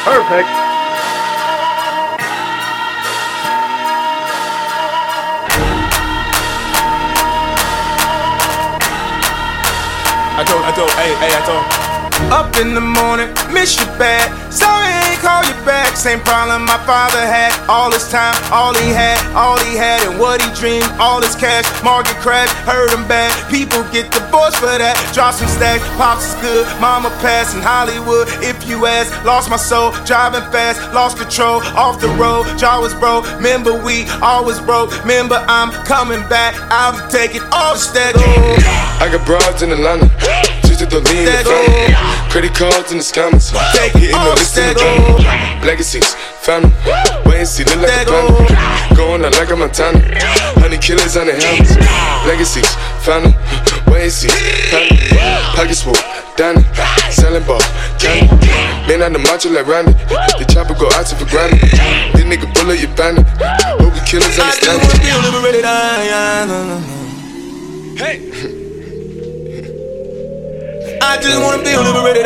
Perfect. I told. Up in the morning, miss you bad. Sorry I ain't call you back. Same problem my father had. All his time, all he had, and what he dreamed, all his cash. Market crash, hurt him bad. People get divorced for that. Drop some stacks, pops is good. Mama passed in Hollywood. If you ask, lost my soul, driving fast, lost control, off the road. Jaw was broke. Remember we always broke. Remember I'm coming back. I'll take it all steady. I got broads in Atlanta. Just to lean the family. Credit cards in the scammers. Hitting the list in the drama. Legacies, family. Wait and see, look like a panda. Going out like a Montana. Honey killers on the helmets. Legacies, family. Wait and see, family. Pockets full, Danny. Selling ball, candy. Man on the macho like Randy. The chopper go out to for granted. This nigga bullet, you bandit. Hope the killers understand it. I just wanna be liberated. Hey. I just wanna be liberated.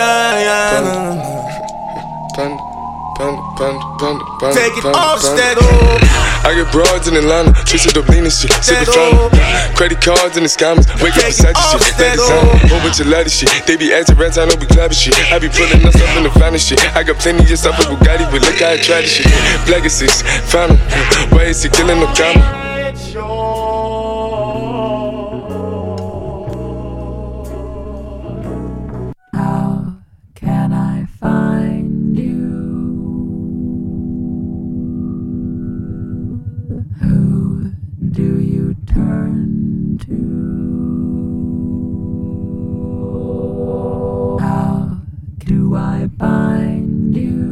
Take it off, steady. I get broads in Atlanta, twisted up lean and shit, sippin' family. Credit cards and the scammers, wake up beside the shit. That design, whole bunch of lattice shit. They be acting rats, I don't be clapping shit. I be pulling us up in the finest shit. I got plenty of stuff with Bugatti, but look how I try this shit. Black is 6, family. Why is he killing no comma? Do you turn to? How do I find you?